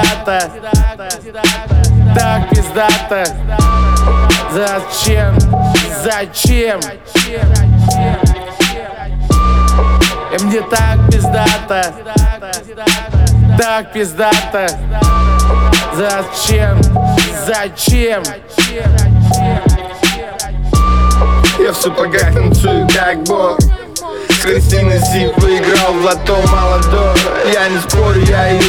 пиздато, так пиздато. Зачем? Зачем? И мне так пиздато, так пиздато. Зачем? Зачем? Я в сапогах танцую как бог. С Кристиной Си выиграл в лото молодого. Я не спорю, я ее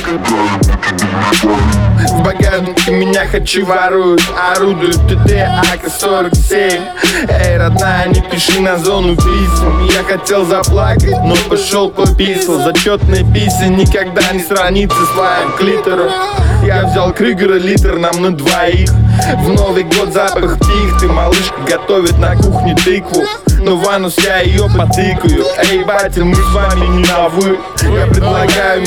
в багажнике меня хочу воруют. Орудуют ТТ АК-47. Эй, родная, не пиши на зону писем. Я хотел заплакать, но пошел пописал. Зачетные писем никогда не сравнится с лаем клитора. Я взял Крюгера литр нам на двоих. В Новый год запах пихты. Малышка готовит на кухне тыкву, но в анус я ее потыкаю. Эй, батя, мы с вами не на вы. Я предлагаю.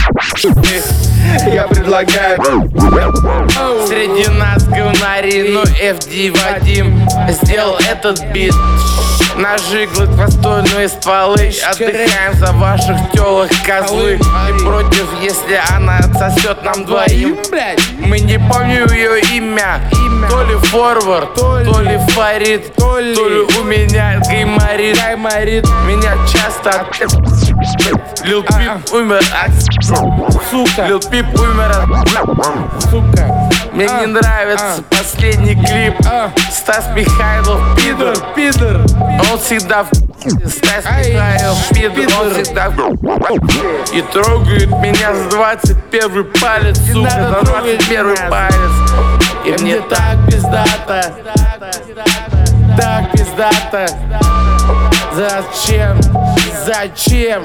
Среди нас говнари, но FD Вадим сделал этот бит. Ножи, гладкоствольные стволы. Отдыхаем за ваших тёлок, козлы. Не против, если она отсосет нам двоим. Мы не помним ее имя. То ли форвард, то ли Фарид, то ли у меня гайморит. Меня часто Лил Пип умер от сука. Лил Пип умер от сука. Мне не нравится последний клип. Стас Михайлов пидор. Он всегда Стас Михайлов пидор. Он всегда и трогает меня за 21 палец, сука. За 21 палец. И мне так пиздато, так пиздато. Зачем? Зачем?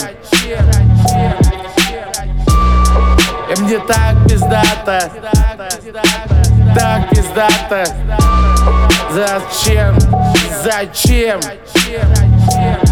И мне так пиздато, так пиздато. Зачем? Зачем?